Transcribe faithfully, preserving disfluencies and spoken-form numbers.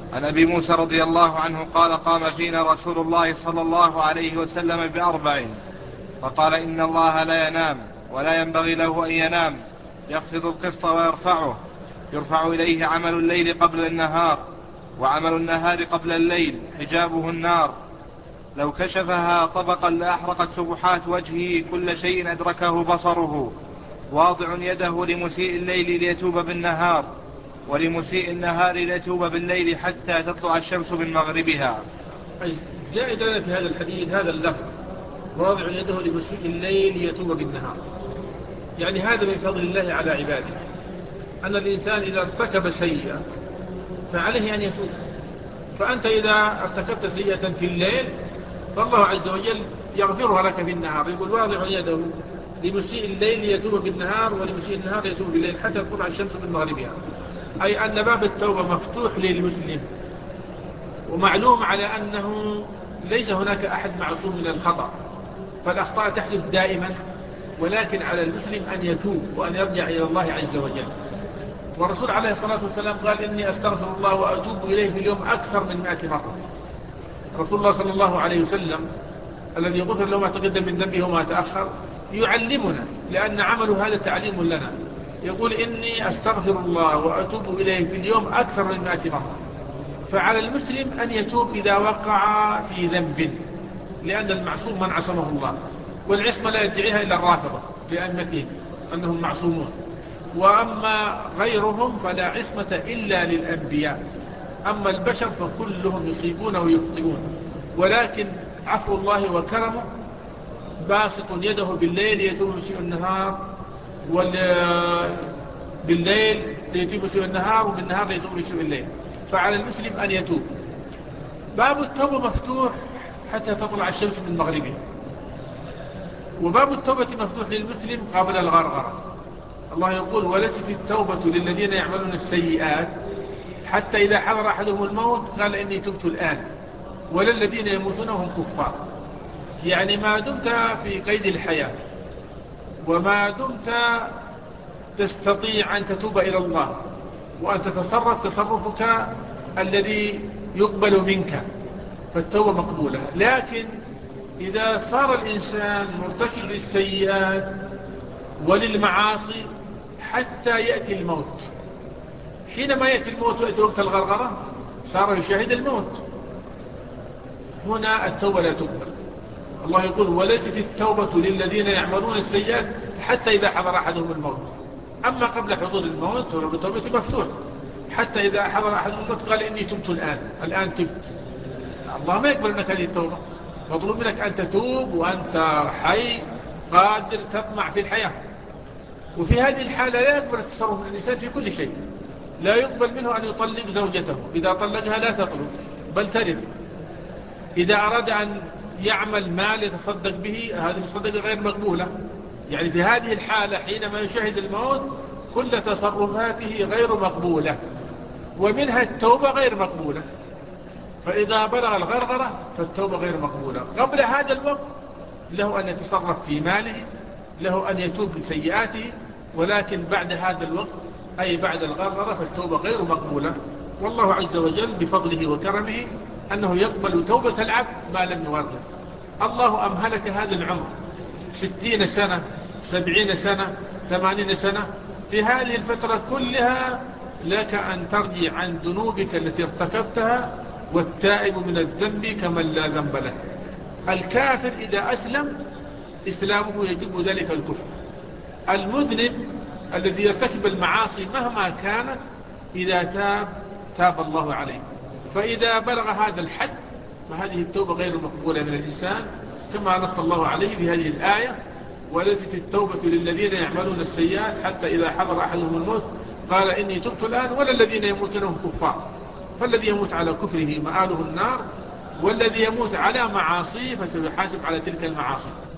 عن أبي موسى رضي الله عنه قال قام فينا رسول الله صلى الله عليه وسلم بأربع فقال إن الله لا ينام ولا ينبغي له أن ينام، يخفض القسط ويرفعه، يرفع إليه عمل الليل قبل النهار وعمل النهار قبل الليل، حجابه النار، لو كشفها طبقا لأحرقت سبحات وجهه كل شيء أدركه بصره، واضع يده لمسيء الليل ليتوب بالنهار ولمسيء النهار ليتوب بالليل حتى تطلع الشمس من مغربها. زائد لنا في هذا الحديث هذا اللفظ واضع يده لمسيء الليل ليتوب بالنهار، يعني هذا من فضل الله على عباده، أن الإنسان إذا ارتكب سيئة فعليه أن يتوب. فأنت إذا ارتكبت سيئة في الليل فالله عز وجل يغفرها لك في النهار، يقول واضع يده لمسيء الليل ليتوب بالنهار ولمسيء النهار ليتوب بالليل حتى تطلع الشمس من مغربها، أي أن باب التوبة مفتوح للمسلم. ومعلوم على أنه ليس هناك أحد معصوم من الخطأ، فالأخطاء تحدث دائما، ولكن على المسلم أن يتوب وأن يرجع إلى الله عز وجل. والرسول عليه الصلاة والسلام قال إني أستغفر الله وأتوب إليه في اليوم أكثر من مائة مرة. رسول الله صلى الله عليه وسلم الذي غفر له ما تقدم من ذنبه وما تأخر يعلمنا، لأن عمله هذا تعليم لنا، يقول إني أستغفر الله وأتوب إليه في اليوم أكثر من مائة مرة. فعلى المسلم أن يتوب إذا وقع في ذنب، لأن المعصوم من عصمه الله، والعصمة لا يدعيها إلا الرافضة لأئمتهم أنهم معصومون، وأما غيرهم فلا عصمة إلا للأنبياء. أما البشر فكلهم يصيبون ويخطئون، ولكن عفو الله وكرمه باسط يده بالليل يتوب مسيء النهار، وبالليل يتوب مسيء النهار، وبالنهار يتوب مسيء الليل. فعلى المسلم أن يتوب. باب التوبة مفتوح حتى تطلع الشمس من مغربها، وباب التوبة مفتوح للمسلم قبل الغرغرة. الله يقول وليست التوبة للذين يعملون السيئات حتى إذا حضر أحدهم الموت قال إني تبت الآن، ولا الذين يموتون هم كفار. يعني ما دمت في قيد الحياة وما دمت تستطيع أن تتوب إلى الله وأن تتصرف تصرفك الذي يقبل منك فالتوبة مقبولة. لكن إذا صار الإنسان مرتكب للسيئات وللمعاصي حتى يأتي الموت، حينما يأتي الموت ويأتي وقت الغرغرة صار يشاهد الموت، هنا التوبة لا تقبل. الله يقول وليست التوبة للذين يعملون السيئات حتى إذا حضر أحدهم الموت. أما قبل حضور الموت فباب التوبة مفتوح، حتى إذا حضر أحدهم الموت قال إني تبت الآن، الآن تبت. الله ما يقبل منك هذه التوبة، مطلوب منك أن تتوب وأنت حي قادر تطمع في الحياة. وفي هذه الحالة لا يقبل التصرف من الإنسان في كل شيء. لا يقبل منه أن يطلق زوجته، إذا طلقها لا تطلق بل ترث. إذا أراد أن يعمل مال يتصدق به هذه الصدقة غير مقبولة. يعني في هذه الحالة حينما يشاهد الموت كل تصرفاته غير مقبولة، ومنها التوبة غير مقبولة. فإذا بلغ الغرغرة فالتوبة غير مقبولة. قبل هذا الوقت له أن يتصرف في ماله، له أن يتوب لسيئاته، ولكن بعد هذا الوقت أي بعد الغرغرة فالتوبة غير مقبولة. والله عز وجل بفضله وكرمه أنه يقبل توبة العبد ما لم يغرغر. الله أمهلك هذا العمر ستين سنة سبعين سنة ثمانين سنة، في هذه الفترة كلها لك أن ترجع عن ذنوبك التي ارتكبتها، والتائب من الذنب كمن لا ذنب له. الكافر إذا أسلم إسلامه يجب ذلك الكفر. المذنب الذي يرتكب المعاصي مهما كانت إذا تاب تاب الله عليه. فإذا بلغ هذا الحد فهذه التوبة غير مقبولة من الإنسان، كما نص الله عليه بهذه الآية وليست التوبة للذين يعملون السيئات حتى إذا حضر أحدهم الموت قال إني تبت الآن ولا الذين يموتون هم كفار. فالذي يموت على كفره مآله النار، والذي يموت على معاصيه فسيحاسب على تلك المعاصي.